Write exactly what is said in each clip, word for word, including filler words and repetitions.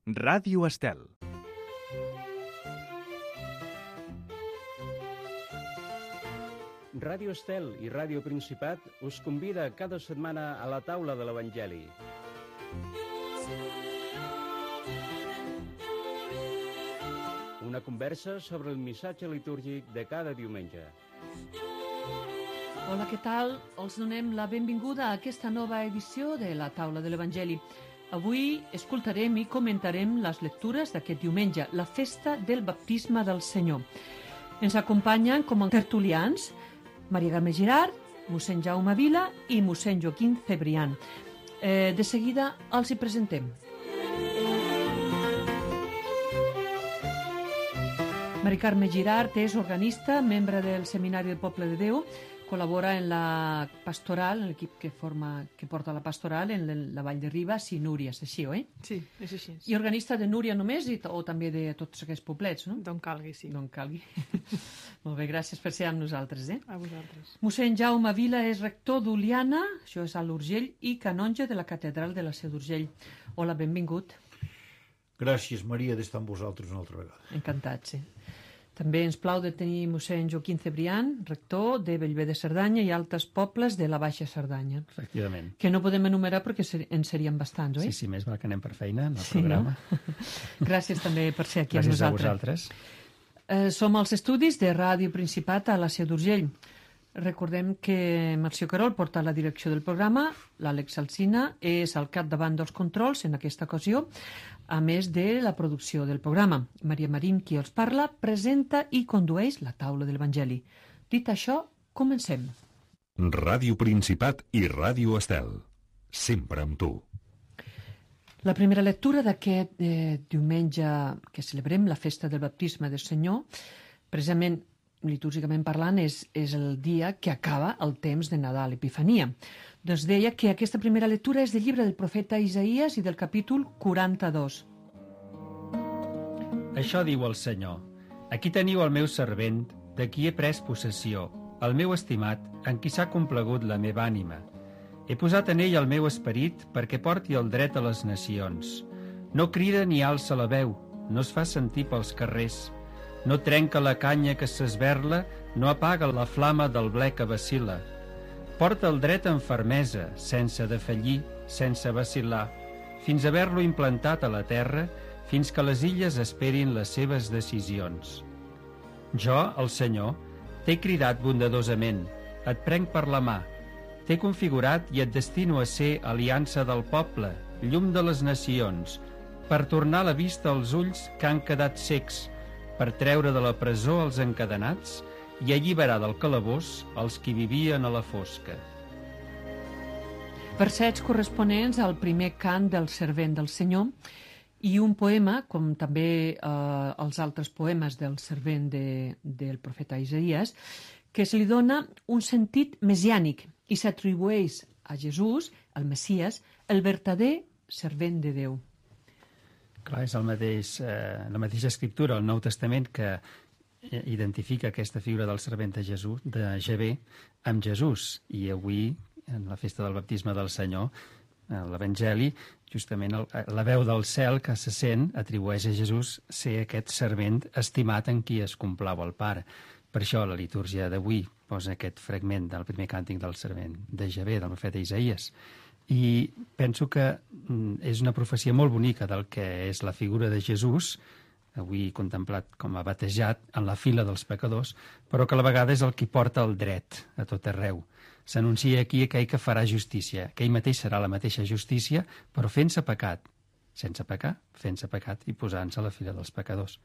Ràdio Estel. Ràdio Estel i Ràdio Principat us convida cada setmana a la taula de l'Evangeli. Una conversa sobre el missatge litúrgic de cada diumenge. Hola, què tal? Els donem la benvinguda a aquesta nova edició de la taula de l'Evangeli. Avui escoltarem i comentarem les lectures d'aquest diumenge, la festa del baptisme del Senyor. Ens acompanyen com a tertulians Maria Carme Girart, mossèn Jaume Vila i mossèn Joaquim Cebrián. Eh, de seguida els hi presentem. Maria Carme Girart és organista, membre del Seminari del Poble de Déu, col·labora en la pastoral, en l'equip que forma, que porta la pastoral en la Vall de Ribes i Núria, és així, oi? Sí, és així. I organista de Núria només i, o també de tots aquests poblets, no? D'on calgui, sí. D'on calgui. Molt bé, gràcies per ser amb nosaltres, eh? A vosaltres. Mossèn Jaume Vila és rector d'Oliana, això és a l'Urgell, i canonge de la catedral de la Seu d'Urgell. Hola, benvingut. Gràcies, Maria, d'estar amb vosaltres una altra vegada. Encantat, sí. També ens plau de tenir mossèn Joaquim Cebrián, rector de Bellver de Cerdanya i altres pobles de la Baixa Cerdanya. Efectivament. Que no podem enumerar perquè en serien bastants, oi? Sí, sí, més val que anem per feina en el sí, programa. No? Gràcies també per ser aquí Gràcies amb nosaltres. Gràcies a vosaltres. Eh, som als estudis de Ràdio Principat a la Seu d'Urgell. Recordem que Marció Carol porta la direcció del programa, l'Àlex Alsina és al capdavant dels controls en aquesta ocasió, a més de la producció del programa. Maria Marín, qui els parla, presenta i condueix la taula de l'Evangeli. Dit això, comencem. Ràdio Principat i Ràdio Estel. Sempre amb tu. La primera lectura d'aquest eh, diumenge que celebrem la festa del baptisme del Senyor, precisament litúrgicament parlant, és, és el dia que acaba el temps de Nadal, Epifania. Doncs deia que aquesta primera lectura és del llibre del profeta Isaïes i del capítol quaranta-dos. Això diu el Senyor. Aquí teniu el meu servent, de qui he pres possessió, el meu estimat, en qui s'ha complagut la meva ànima. He posat en ell el meu esperit perquè porti el dret a les nacions. No crida ni alça la veu, no es fa sentir pels carrers. No trenca la canya que s'esberla, no apaga la flama del ble que vacil·la. Porta el dret amb fermesa, sense defallir, sense vacil·lar, fins a haver-lo implantat a la terra, fins que les illes esperin les seves decisions. Jo, el Senyor, t'he cridat bondadosament, et prenc per la mà, t'he configurat i et destino a ser aliança del poble, llum de les nacions, per tornar la vista als ulls que han quedat cecs, per treure de la presó els encadenats i alliberar del calabós els que vivien a la fosca. Versets corresponents al primer cant del servent del Senyor i un poema, com també eh, els altres poemes del servent de, del profeta Isaïes, que se li dona un sentit messiànic i s'atribueix a Jesús, el Messies, el vertader servent de Déu. Clar, és el mateix, eh, la mateixa escriptura, el Nou Testament, que identifica aquesta figura del servent de Jesús, de Javé, amb Jesús. I avui, en la festa del baptisme del Senyor, l'Evangeli, justament el, la veu del cel que se sent atribueix a Jesús ser aquest servent estimat en qui es complau el Pare. Per això la litúrgia d'avui posa aquest fragment del primer càntic del servent de Javé, del profeta Isaïes. I penso que és una profecia molt bonica del que és la figura de Jesús, avui contemplat com a batejat en la fila dels pecadors, però que a la vegada és el qui porta el dret a tot arreu. S'anuncia aquí aquell que farà justícia, que ell mateix serà la mateixa justícia, però fent-se pecat, sense pecar, fent-se pecat i posant-se a la fila dels pecadors.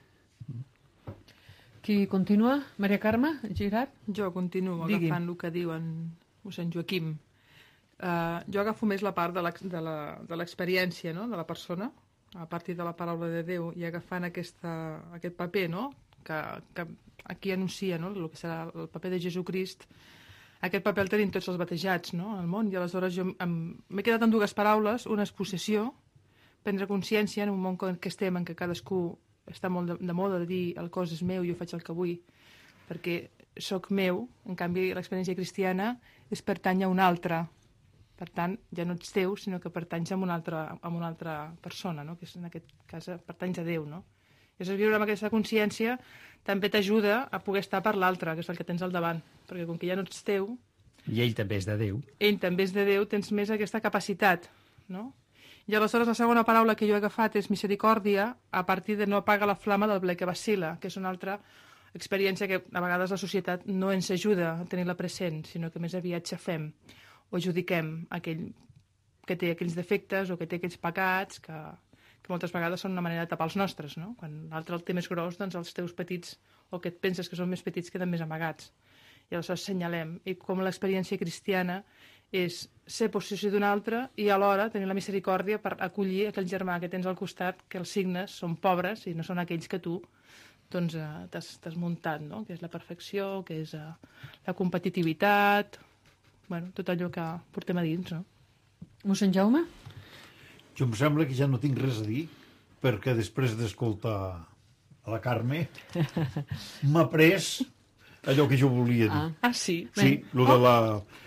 Qui continua? Maria Carme Girart? Jo continuo Digui. agafant el que diu en mossèn Joaquim. Uh, jo agafo més la part de l'experiència, no?, de la persona, a partir de la paraula de Déu, i agafant aquesta, aquest paper, no?, que, que aquí anuncia, no?, el que serà el paper de Jesucrist. Aquest paper el tenim tots els batejats, no?, al món, i aleshores jo m'he quedat amb dues paraules. Una és possessió, prendre consciència en un món en què estem, en què cadascú està molt de, de moda de dir el cos és meu, jo faig el que vull, perquè sóc meu. En canvi, l'experiència cristiana és pertany a un altre, Per tant, ja no ets teu, sinó que pertanys a una altra, a una altra persona, no? Que és, en aquest cas pertanys a Déu. No? I és viure amb aquesta consciència també t'ajuda a poder estar per l'altre, que és el que tens al davant. Perquè com que ja no ets teu... I ell també és de Déu. Ell també és de Déu, tens més aquesta capacitat. No? I aleshores la segona paraula que jo he agafat és misericòrdia, a partir de no apaga la flama del ble que vacila, que és una altra experiència que a vegades la societat no ens ajuda a tenir-la present, sinó que més aviat xafem o judiquem aquell que té aquells defectes o que té aquells pecats que, que moltes vegades són una manera de tapar els nostres, no? Quan l'altre el té més gros, doncs els teus petits o que et penses que són més petits queden més amagats. I aleshores assenyalem. I com l'experiència cristiana és ser possessió d'un altre i alhora tenir la misericòrdia per acollir aquell germà que tens al costat, que els signes són pobres i no són aquells que tu doncs, eh, t'has muntat, no? Que és la perfecció, que és eh, la competitivitat, bueno, tot allò que portem a dins, no? Mossèn Jaume? Jo em sembla que ja no tinc res a dir, perquè després d'escoltar a la Carme m'ha pres allò que jo volia dir. Ah, ah sí? Sí, lo de la...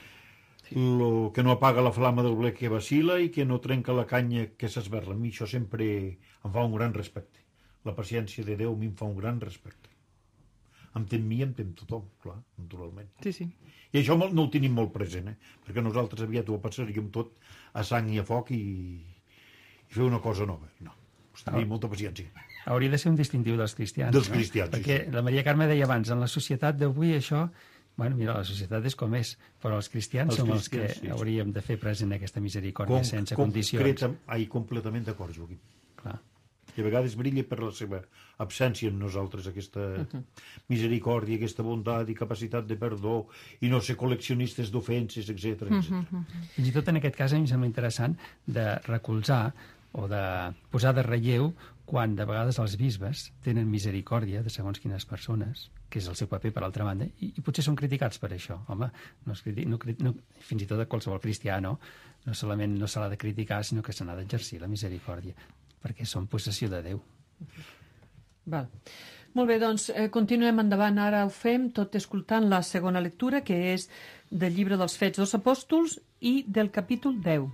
Lo que no apaga la flama del ble que vacila i que no trenca la canya que s'esberla. A mi això sempre em fa un gran respecte. La paciència de Déu a mi em fa un gran respecte. Em tem mi, em tem tothom, clar, naturalment. Sí, sí. I això no ho tenim molt present, eh? Perquè nosaltres aviat ho passaríem tot a sang i a foc i, i fer una cosa nova. No, us tenia molta paciència. Hauria de ser un distintiu dels cristians. Dels no? cristians, Perquè sí. la Maria Carme deia abans, en la societat d'avui això... Bueno, mira, la societat és com és, però els cristians Els som cristians, els que sí. hauríem de fer present aquesta misericòrdia Com, sense com condicions. Concreta, ai, completament d'acord, Joaquim. Clar. I a vegades brilla per la seva absència en nosaltres, aquesta uh-huh. misericòrdia, aquesta bondat i capacitat de perdó, i no ser col·leccionistes d'ofenses, etcètera, etcètera. Uh-huh. Fins i tot en aquest cas a mi em sembla interessant de recolzar o de posar de relleu quan de vegades els bisbes tenen misericòrdia de segons quines persones, que és el seu paper per altra banda, i, i potser són criticats per això. Home, no es criti, no, no, fins i tot a qualsevol cristià, no? No solament no se l'ha de criticar, sinó que se n'ha d'exercir la misericòrdia, perquè són possessió de Déu. Val. Molt bé, doncs eh, continuem endavant. Ara ho fem tot escoltant la segona lectura, que és del llibre dels Fets dels Apòstols i del capítol deu.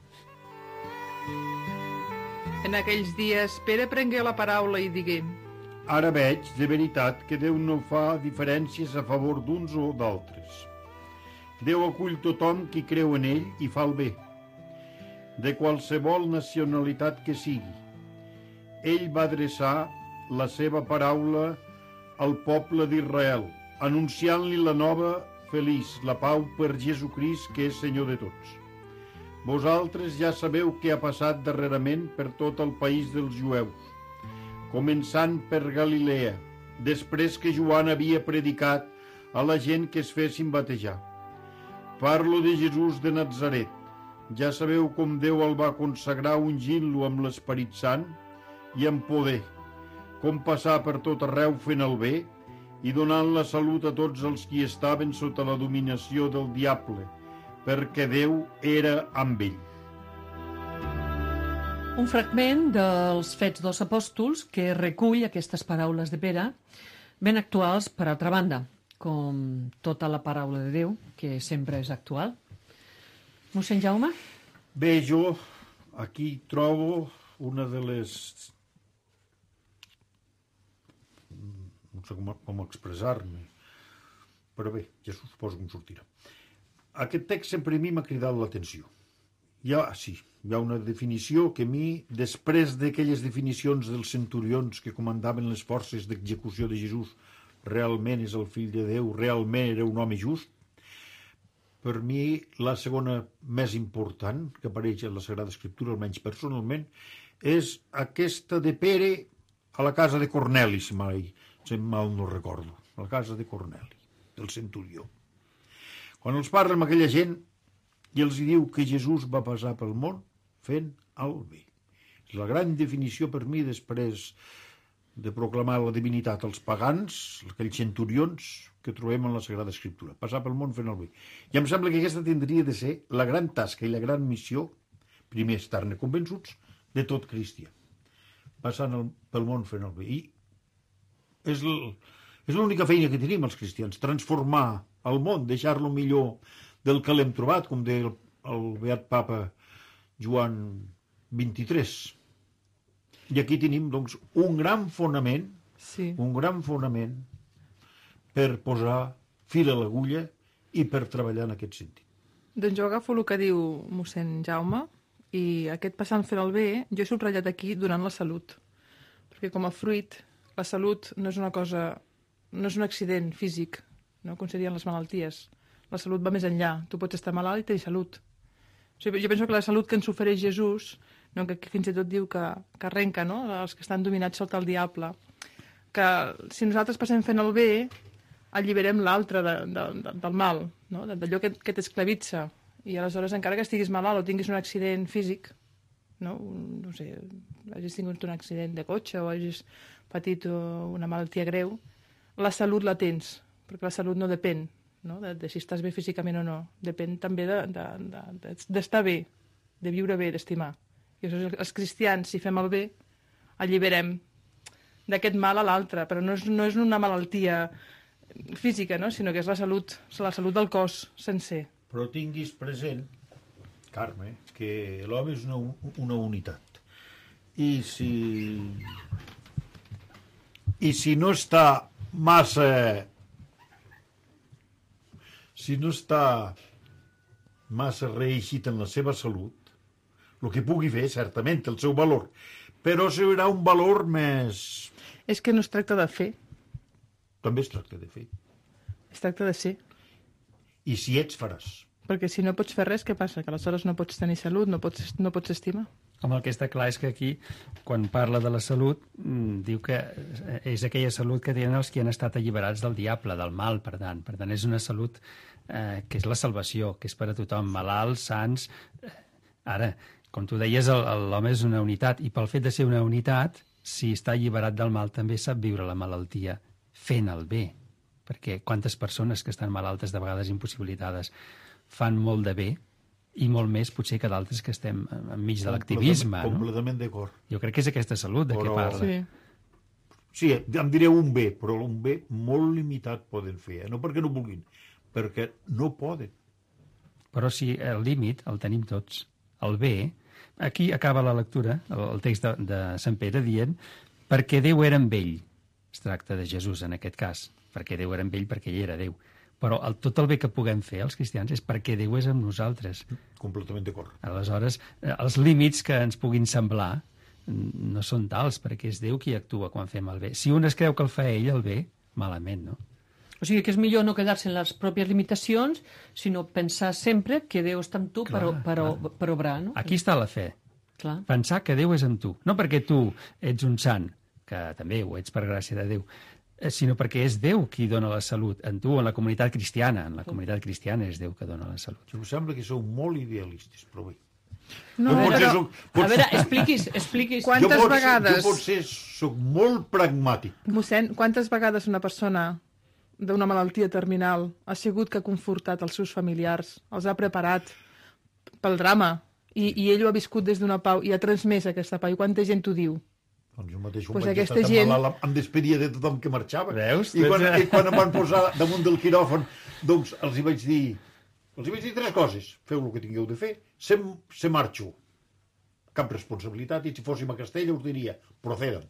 En aquells dies, Pere prengué la paraula i digué: Ara veig, de veritat, que Déu no fa diferències a favor d'uns o d'altres. Déu acull tothom qui creu en ell i fa el bé, de qualsevol nacionalitat que sigui. Ell va adreçar la seva paraula al poble d'Israel, anunciant-li la nova feliç, la pau per Jesucrist, que és Senyor de tots. Vosaltres ja sabeu què ha passat darrerament per tot el país dels jueus, començant per Galilea, després que Joan havia predicat a la gent que es fessin batejar. Parlo de Jesús de Natzaret. Ja sabeu com Déu el va consagrar ungint-lo amb l'Esperit Sant i amb poder, com passar per tot arreu fent el bé i donant la salut a tots els qui estaven sota la dominació del diable, perquè Déu era amb ell. Un fragment dels Fets dels Apòstols que recull aquestes paraules de Pere, ben actuals per altra banda, com tota la paraula de Déu, que sempre és actual. Mossèn Jaume? Bé, jo aquí trobo una de les... no sé com, com expressar-me, però bé, ja suposo que em sortirà. Aquest text sempre a mi m'ha cridat l'atenció. Hi ha, sí, hi ha una definició que a mi, després d'aquelles definicions dels centurions que comandaven les forces d'execució de Jesús, realment és el fill de Déu, realment era un home just, per mi la segona més important que apareix a la Sagrada Escriptura, almenys personalment, és aquesta de Pere a la casa de Corneli, si mai, si mal no recordo, a la casa de Corneli, del centurió. Quan els parla amb aquella gent i els diu que Jesús va passar pel món fent el bé. És la gran definició per mi després de proclamar la divinitat als pagans, aquells centurions que trobem en la Sagrada Escriptura. Passar pel món fent el bé. I em sembla que aquesta tindria de ser la gran tasca i la gran missió, primer estar-ne convençuts, de tot cristià. Passant el, pel món fent el bé. I és l, és l'única feina que tenim els cristians, transformar el món, deixar-lo millor del que l'hem trobat, com deia el el beat papa Joan vint-i-tres. I aquí tenim, doncs, un gran fonament, Sí. un gran fonament per posar fil a l'agulla i per treballar en aquest sentit. Doncs jo agafo el que diu mossèn Jaume i aquest passant fent el bé, jo he subratllat aquí donant la salut. Perquè com a fruit, la salut no és una cosa, no és un accident físic, no? Com serien les malalties. La salut va més enllà. Tu pots estar malalt i tenir salut. O sigui, jo penso que la salut que ens ofereix Jesús, no? que fins i tot diu que, que arrenca, no? Els que estan dominats sota el diable, que si nosaltres passem fent el bé, alliberem l'altre de, de, de, del mal, no? d'allò que, que t'esclavitza. I aleshores, encara que estiguis malalt o tinguis un accident físic, no, un, no sé, hagis tingut un accident de cotxe o hagis patit una malaltia greu, la salut la tens, perquè la salut no depèn, no? De, de si estàs bé físicament o no. Depèn també d'estar de, de, de, bé, de viure bé, d'estimar. I aleshores els cristians, si fem el bé, alliberem d'aquest mal a l'altre, però no és, no és una malaltia física, no? Sinó que és la salut, la salut del cos sencer. Però tinguis present, Carme, que l'home és una, una unitat. I si... I si no està massa... Si no està massa reeixit en la seva salut, el que pugui fer, certament, el seu valor, però serà un valor més... És que no es tracta de fer. També es tracta de fer. Es tracta de ser. I si ets, faràs. Perquè si no pots fer res, què passa? Que aleshores no pots tenir salut, no pots, no pots estimar. Home, el que està clar és que aquí, quan parla de la salut, diu que és aquella salut que tenen els que han estat alliberats del diable, del mal, per tant. Per tant, és una salut eh, que és la salvació, que és per a tothom, malalts, sants. Ara, com tu deies, l'home és una unitat, i pel fet de ser una unitat, si està alliberat del mal, també sap viure la malaltia fent el bé. Perquè quantes persones que estan malaltes, de vegades impossibilitades, fan molt de bé, i molt més potser que d'altres que estem enmig de l'activisme. Completament, no? D'acord. Jo crec que és aquesta salut de però... què parla. Sí. Sí, em diré un bé, però un bé molt limitat poden fer. Eh? No perquè no vulguin, perquè no poden. Però si el límit el tenim tots. El bé, aquí acaba la lectura, el, el text de, de Sant Pere dient perquè Déu era amb ell. Es tracta de Jesús en aquest cas. Perquè Déu era amb ell, perquè ell era Déu. Però el, tot el bé que puguem fer els cristians és perquè Déu és amb nosaltres. Completament d'acord. Aleshores, els límits que ens puguin semblar no són tals, perquè és Déu qui actua quan fem el bé. Si un es creu que el fa ell, el bé, malament, no? O sigui que és millor no quedar-se en les pròpies limitacions, sinó pensar sempre que Déu està amb tu clar, per, per, per, per obrar, no? Aquí està la fe. Clar. Pensar que Déu és amb tu. No perquè tu ets un sant, que també ho ets per gràcia de Déu, sinó perquè és Déu qui dona la salut. En tu, en la comunitat cristiana. En la comunitat cristiana és Déu que dona la salut. Em sembla que sou molt idealistes, però bé. No, jo a veure, soc, a veure, expliquis, expliquis. Quantes jo potser, vegades... Jo potser soc molt pragmàtic. Mossèn, quantes vegades una persona d'una malaltia terminal ha sigut que ha confortat els seus familiars, els ha preparat pel drama, i, i ell ho ha viscut des d'una pau i ha transmès aquesta pau? I quanta gent t'ho diu? Doncs jo mateix ho pues vaig aquesta estar gent... malalt, em despedia de tothom que marxava. Veus? I quan, i quan em van posar damunt del quiròfan, doncs els hi vaig dir, els hi vaig dir tres coses. Feu el que tingueu de fer, se, se marxo. Cap responsabilitat, i si fóssim a Castella us diria, proceden.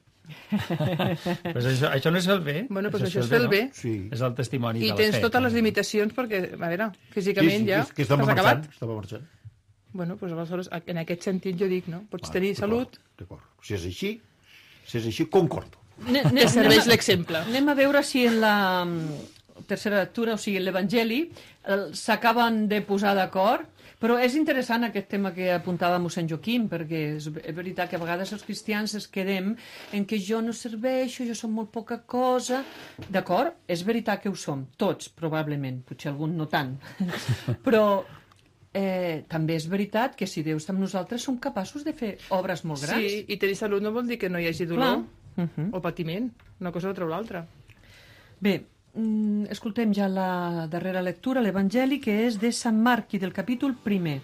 Pues això, això no és el bé. Bueno, pues això, això és fer el bé. No? Sí. És el testimoni I de la fe. tens totes les limitacions perquè, a veure, físicament sí, sí, ja que, que estava has marxant, acabat. estava marxant. Bueno, pues aleshores, en aquest sentit jo dic, no? Pots Ah, tenir salut... D'acord. Si és així, si és així, concordo. Ne, Que serveix l'exemple. Anem a veure si en la mm, tercera lectura, o sigui, en l'Evangeli, eh, s'acaben de posar d'acord, però és interessant aquest tema que apuntava mossèn Joaquim, perquè és, és veritat que a vegades els cristians es quedem en que jo no serveixo, jo som molt poca cosa. D'acord? És veritat que ho som, tots, probablement, potser algun no tant. Però eh, també és veritat que si Déu està amb nosaltres som capaços de fer obres molt grans. Sí, i tenir salut no vol dir que no hi hagi dolor Uh -huh. o patiment. Una cosa no treu l'altra. Bé, mm, escoltem ja la darrera lectura, l'Evangeli, que és de Sant Marc i del capítol primer.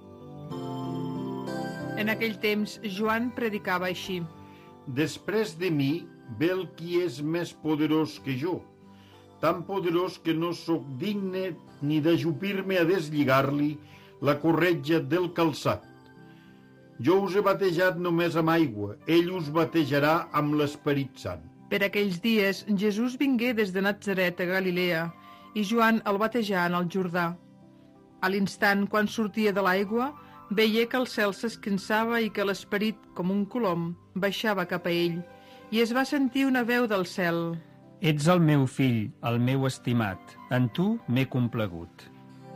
En aquell temps, Joan predicava així. Després de mi ve el qui és més poderós que jo, tan poderós que no sóc digne ni d'ajupir-me a deslligar-li la corretja del calçat. Jo us he batejat només amb aigua, ell us batejarà amb l'Esperit Sant. Per aquells dies, Jesús vingué des de Natzaret a Galilea i Joan el batejà en el Jordà. A l'instant, quan sortia de l'aigua, veié que el cel s'esquinçava i que l'Esperit, com un colom, baixava cap a ell, i es va sentir una veu del cel. Ets el meu fill, el meu estimat. En tu m'he complagut.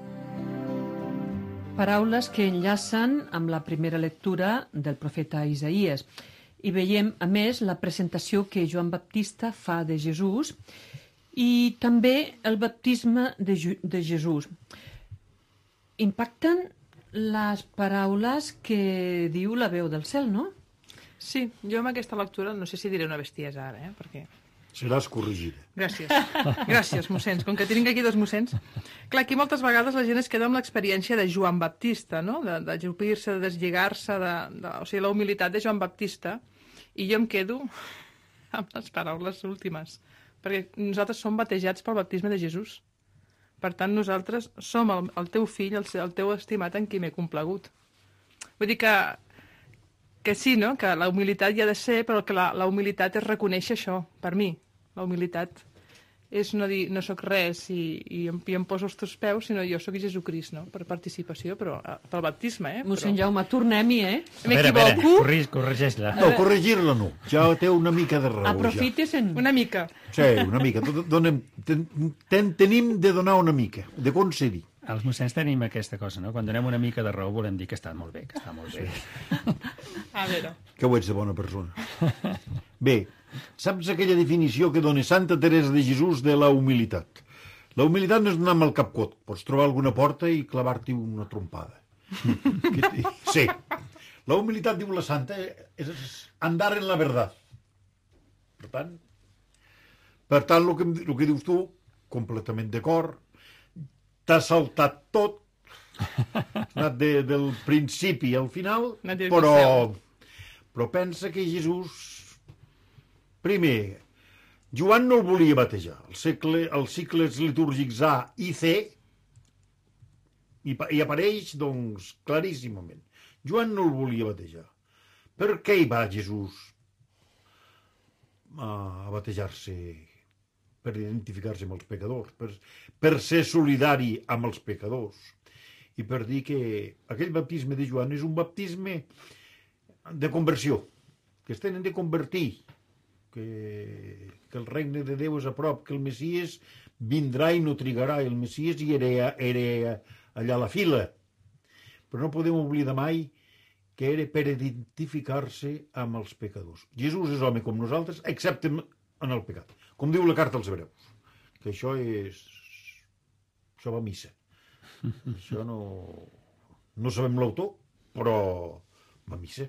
Paraules que enllacen amb la primera lectura del profeta Isaïes. I veiem, a més, la presentació que Joan Baptista fa de Jesús i també el baptisme de, de Jesús. Impacten les paraules que diu la veu del cel, no? Sí, jo amb aquesta lectura no sé si diré una bestiesa ara, eh? Perquè... Seràs corregida. Gràcies. Gràcies, mossens. Com que tinc aquí dos mossens. Clar, aquí moltes vegades la gent es queda amb l'experiència de Joan Baptista, no? De, de jupir-se, de deslligar-se, de, de, o sigui, la humilitat de Joan Baptista. I jo em quedo amb les paraules últimes. Perquè nosaltres som batejats pel baptisme de Jesús. Per tant, nosaltres som el, el teu fill, el, el teu estimat en qui m'he complagut. Vull dir que, que sí, no? Que la humilitat hi ha de ser, però que la, la humilitat és reconèixer això, per mi. La humilitat és no dir no sóc res i, i, em, i em poso als teus peus, sinó jo sóc Jesucrist, no? Per participació, però pel baptisme, eh? Mossèn Però... Jaume, tornem-hi, eh? M'equivoco? Corrigeix, corregeix-la. No, corregir-la no. Ja té una mica de raó. Aprofites en... Una mica. Ja. Sí, una mica. Donem, ten, ten, tenim de donar una mica, de concedir. Els mossens tenim aquesta cosa, no? Quan donem una mica de raó volem dir que està molt bé, que està molt bé. A veure. Que ho ets de bona persona. Bé, saps aquella definició que dona Santa Teresa de Jesús de la humilitat? La humilitat no és anar amb el cap cot. Pots trobar alguna porta i clavar-t'hi una trompada. Sí. La humilitat, diu la Santa, és andar en la verdad. Per tant, per tant, el que, el que dius tu, completament d'acord, t'ha saltat tot, has anat de, del principi al final, però, però pensa que Jesús, primer, Joan no el volia batejar. El segle, els cicles litúrgics A i C i, i apareix, doncs, claríssimament. Joan no el volia batejar. Per què hi va Jesús a, a batejar-se? Per identificar-se amb els pecadors, per, per ser solidari amb els pecadors i per dir que aquell baptisme de Joan és un baptisme de conversió, que es tenen de convertir, que, que el regne de Déu és a prop, que el Messies vindrà i no trigarà, el Messies hi era, era allà a la fila. Però no podem oblidar mai que era per identificar-se amb els pecadors. Jesús és home com nosaltres, excepte en el pecat. Com diu la carta als Hebreus, que això és... això va a missa. Això no... no sabem l'autor, però va a missa.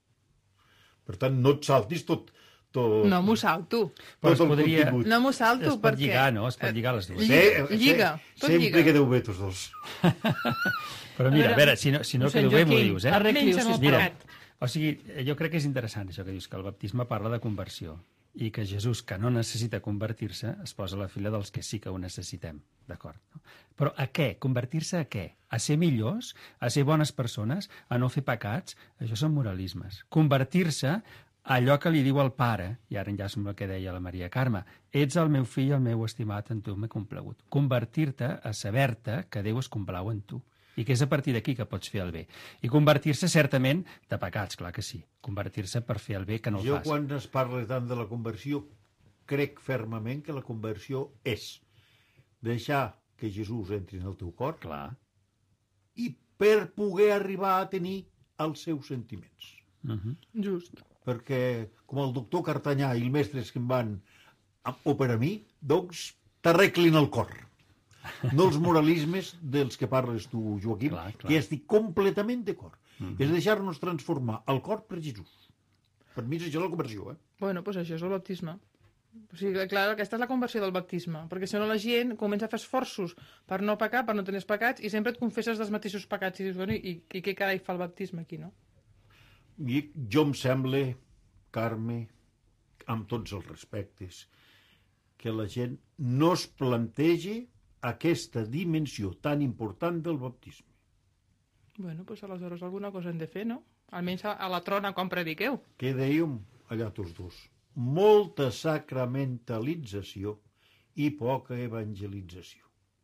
Per tant, no et saltis tot... tot... No m'ho salto. Però es podria... No m'ho salto es pot perquè... lligar, no? Es pot lligar les dues. Lliga, Sí, lliga, tot sempre lliga. quedeu bé tots dos. Però mira, a veure, si no, si no Mossèn quedo bé, m'ho Joaquim, dius, eh? arregli-ho, Menys en el sisplau. pecat. O sigui, jo crec que és interessant això que dius, que el baptisme parla de conversió i que Jesús, que no necessita convertir-se, es posa a la fila dels que sí que ho necessitem, d'acord? No? Però a què? Convertir-se a què? A ser millors? A ser bones persones? A no fer pecats? Això són moralismes. Convertir-se a allò que li diu el pare, i ara enllaço amb el que deia la Maria Carme, ets el meu fill, el meu estimat, en tu m'he complagut. Convertir-te a saber-te que Déu es complau en tu. I que és a partir d'aquí que pots fer el bé. I convertir-se, certament, de pecats, clar que sí. Convertir-se per fer el bé que no el Jo, fas. quan es parla tant de la conversió, crec fermament que la conversió és deixar que Jesús entri en el teu cor Clar. i per poder arribar a tenir els seus sentiments. Uh -huh. Just. Perquè, com el doctor Cartanyà i els mestres que em van operar a mi, doncs t'arreglin el cor. No els moralismes dels que parles tu, Joaquim, Clar, clar. que estic completament d'acord. Mhm. És deixar-nos transformar el cor per Jesús. Per mi és això la conversió, eh? Bueno, doncs això és el baptisme. O sigui, clar, aquesta és la conversió del baptisme, perquè si no la gent comença a fer esforços per no pecar, per no tenir pecats, i sempre et confesses dels mateixos pecats i dius, bueno, i, i què carai fa el baptisme aquí, no? I jo em sembla, Carme, amb tots els respectes, que la gent no es plantegi aquesta dimensió tan important del baptisme. Bueno, doncs aleshores alguna cosa hem de fer, no? Almenys a, a la trona quan prediqueu. Què dèiem allà tots dos? Molta sacramentalització i poca evangelització.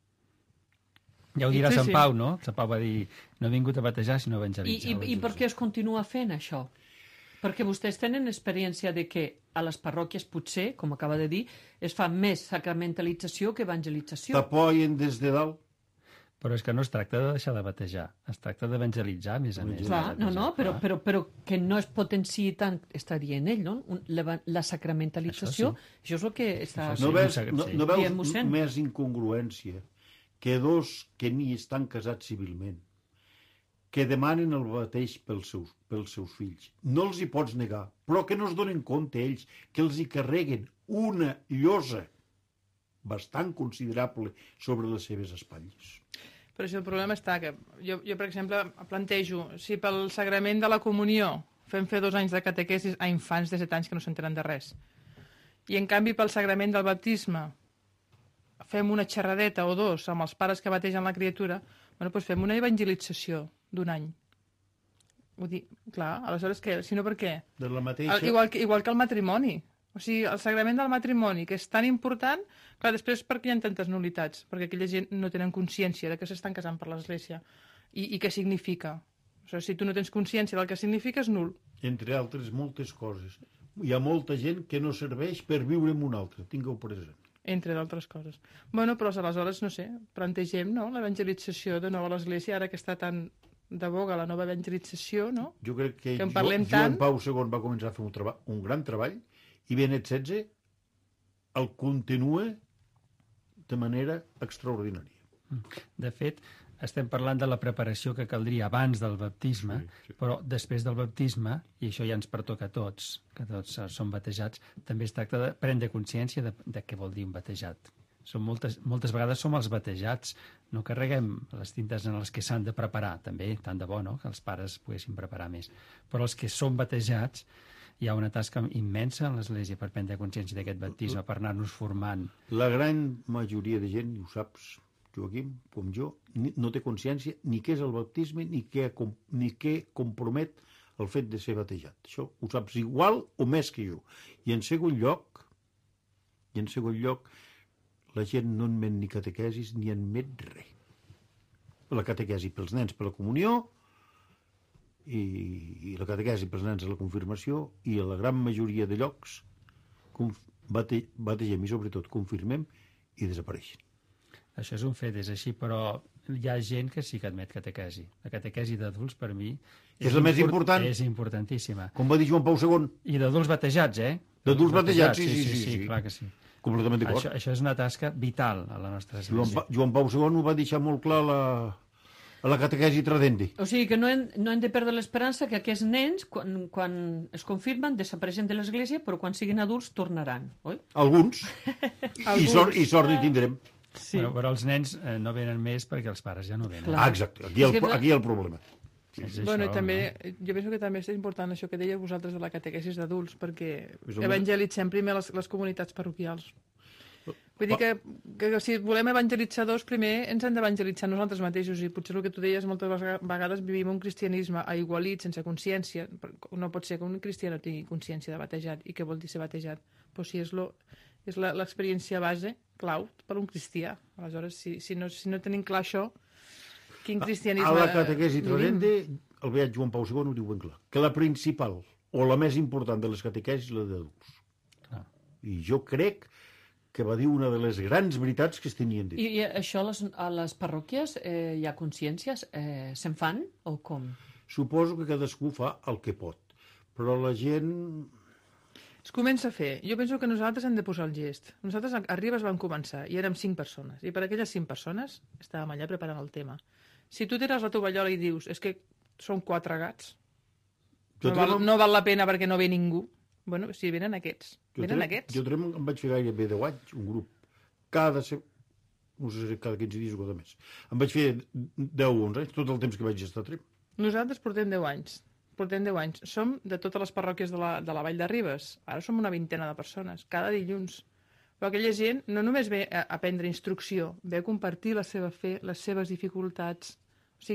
Ja ho dirà Sí, Sant sí. Pau, no? Sant Pau va dir, no he vingut a batejar, sinó a I, evangelitzar. i, I per què es continua fent això? Perquè vostès tenen experiència de que a les parròquies potser, com acaba de dir, es fa més sacramentalització que evangelització. T'apoyen des de dalt. Però és que no es tracta de deixar de batejar, es tracta d'evangelitzar, a més a més. Clar, no, no, però, Clar. però, però que no es potenciï tant, està dient ell, no? Un- La, la sacramentalització, això, Això això és el que està... Això No sí, veus, mossèn, no, sí. no Diem, veus mossèn. més incongruència que dos que ni estan casats civilment, que demanen el bateix pels seus, pels seus fills. No els hi pots negar, però que no es donen compte ells que els hi carreguen una llosa bastant considerable sobre les seves espatlles. Però si el problema està que jo, jo per exemple, plantejo, si pel sagrament de la comunió fem fer dos anys de catequesis a infants de set anys que no s'entenen de res, i en canvi pel sagrament del baptisme fem una xerradeta o dos amb els pares que bategen la criatura, bueno, doncs fem una evangelització d'un any. Vull dir, clar, aleshores què? Si no, per què? De la mateixa... El, igual, que, igual que el matrimoni. O sigui, el sagrament del matrimoni, que és tan important, clar, després per què hi ha tantes nulitats? Perquè aquella gent no tenen consciència de que s'estan casant per l'Església. I, I què significa? O sigui, si tu no tens consciència del que significa, és nul. Entre altres moltes coses. Hi ha molta gent que no serveix per viure amb un altre, tingueu present. Entre d'altres coses. Bueno, però aleshores, no sé, plantegem, no?, l'evangelització de nou a l'Església, ara que està tan de boga la nova evangelització, no? Jo crec que, Que en jo, parlem Joan tant. Pau segon va començar a fer un, treba un gran treball i Benet setze el continua de manera extraordinària. De fet, estem parlant de la preparació que caldria abans del baptisme, Sí, sí. però després del baptisme, i això ja ens pertoca a tots, que tots eh, som batejats, també es tracta de prendre consciència de, de què vol dir un batejat. Som moltes, moltes vegades som els batejats, no carreguem les tintes en les que s'han de preparar, també, tant de bo, no?, que els pares poguessin preparar més. Però els que som batejats, hi ha una tasca immensa en l'Església per prendre consciència d'aquest baptisme, per anar-nos formant. La gran majoria de gent, i ho saps, Joaquim, com jo, ni, no té consciència ni què és el baptisme ni què, com, ni què compromet el fet de ser batejat. Això ho saps igual o més que jo. I en segon lloc, i en segon lloc, la gent no admet ni catequesis ni admet res. La catequesi pels nens per la comunió i, i la catequesi pels nens a la confirmació, i a la gran majoria de llocs conf, bate, bategem i sobretot confirmem i desapareixen. Això és un fet, és així, però hi ha gent que sí que admet catequesi. La catequesi d'adults, per mi... És la més important. És importantíssima. Com va dir Joan Pau segon, I d'adults batejats, eh? D'adults batejats, sí, sí, sí, sí, sí. clar que sí. completament d'acord. Això, això és una tasca vital a la nostra Joan, església. pa, Joan Pau segon ho va deixar molt clar a la, a la catequesi tradendi. O sigui que no hem, no hem de perdre l'esperança que aquests nens, quan, quan es confirmen, desapareixen de l'església, però quan siguin adults tornaran, oi? Alguns. I, Alguns. sort, I sort hi tindrem. Sí. Però, però els nens eh, no venen més perquè els pares ja no venen. Clar. Ah, exacte. Aquí hi ha És el, que- aquí hi ha el problema. És Bueno, i això, també, no? jo penso que també és important això que dèieu vosaltres de la catequesis d'adults, perquè És el evangelitzem primer les, les comunitats parroquials. Vull dir que, que, que si volem evangelitzadors, primer ens hem d'evangelitzar nosaltres mateixos, i potser el que tu deies, moltes vega- vegades vivim un cristianisme aigualit, sense consciència. No pot ser que un cristià no tingui consciència de batejat. I què vol dir ser batejat? Pues si és lo, és la- l'experiència base, clau, per un cristià. Aleshores, si, si, no, si no tenim clar això, quin cristianisme... A la catequesi vivim? tradendi, el beat Joan Pau segon ho diu ben clar, que la principal o la més important de les catequesis és la d'adults. Clar. I jo crec que va dir una de les grans veritats que es tenien dit. I, i això a les, a les parròquies eh, hi ha consciències? Eh, Se'n fan o com? Suposo que cadascú fa el que pot, però la gent... Es comença a fer. Jo penso que nosaltres hem de posar el gest. Nosaltres a a Ribes vam començar i érem cinc persones. I per aquelles cinc persones estàvem allà preparant el tema. Si tu tires la tovallola i dius és que són quatre gats, Jo no val, tremo- no val la pena perquè no ve ningú. Bueno, si venen aquests. Jo Venen trem- aquests. Jo trem, em vaig fer gairebé deu anys, un grup. Cada... Se... No sé si cada quinze dies o cada mes. Em vaig fer deu o onze anys, tot el temps que vaig estar a Trem. Nosaltres portem deu anys. Portem deu anys. Som de totes les parròquies de la, de la Vall de Ribes. Ara som una vintena de persones, cada dilluns. Però aquella gent no només ve a, a prendre instrucció, ve a compartir la seva fe, les seves dificultats. O sigui,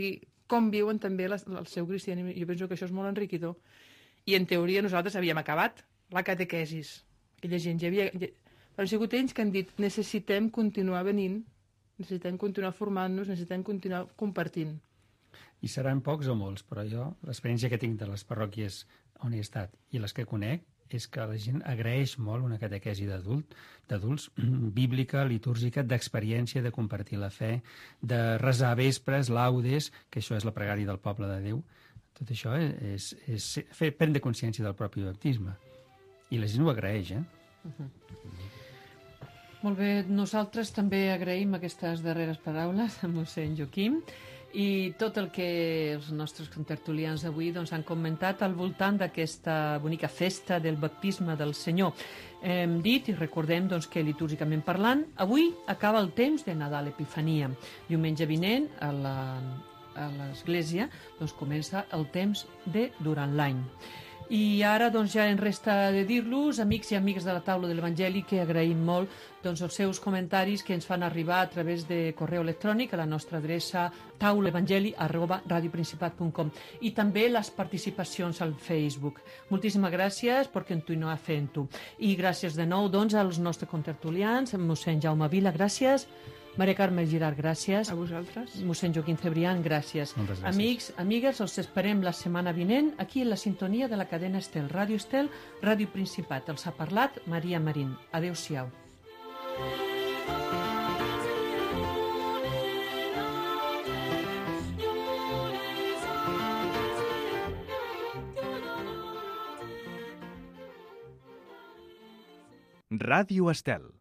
com viuen també les, el seu cristianisme. Jo penso que això és molt enriquidor. I en teoria nosaltres havíem acabat la catequesis. Aquella gent ja havia... Ja... Però han sigut ells que han dit necessitem continuar venint, necessitem continuar formant-nos, necessitem continuar compartint. I seran pocs o molts, però jo, l'experiència que tinc de les parròquies on he estat i les que conec, és que la gent agraeix molt una catequesi d'adult, d'adults, bíblica, litúrgica, d'experiència, de compartir la fe, de resar vespres, laudes, que això és la pregària del poble de Déu. Tot això és, és fer, prendre consciència del propi baptisme. I la gent ho agraeix, eh? Uh-huh. Molt bé, nosaltres també agraïm aquestes darreres paraules a mossèn Joaquim i tot el que els nostres contertulians avui doncs, han comentat al voltant d'aquesta bonica festa del baptisme del Senyor. Hem dit i recordem doncs, que litúrgicament parlant, avui acaba el temps de Nadal Epifania. Diumenge vinent a la, a l'església doncs, comença el temps de durant l'any. I ara doncs, ja en resta de dir-los, amics i amigues de la taula de l'Evangeli, que agraïm molt doncs, els seus comentaris que ens fan arribar a través de correu electrònic a la nostra adreça taulaevangeli arroba radioprincipat punt com i també les participacions al Facebook. Moltíssimes gràcies per continuar fent-ho. I gràcies de nou doncs, als nostres contertulians, mossèn Jaume Vila, gràcies. Maria Carme Girard, gràcies. A vosaltres. Mossèn Joaquim Cebrián, gràcies. Moltes gràcies. Amics, amigues, els esperem la setmana vinent aquí en la sintonia de la cadena Estel, Ràdio Estel, Ràdio Principat. Els ha parlat Maria Marín. Adéu-siau. Ràdio Estel.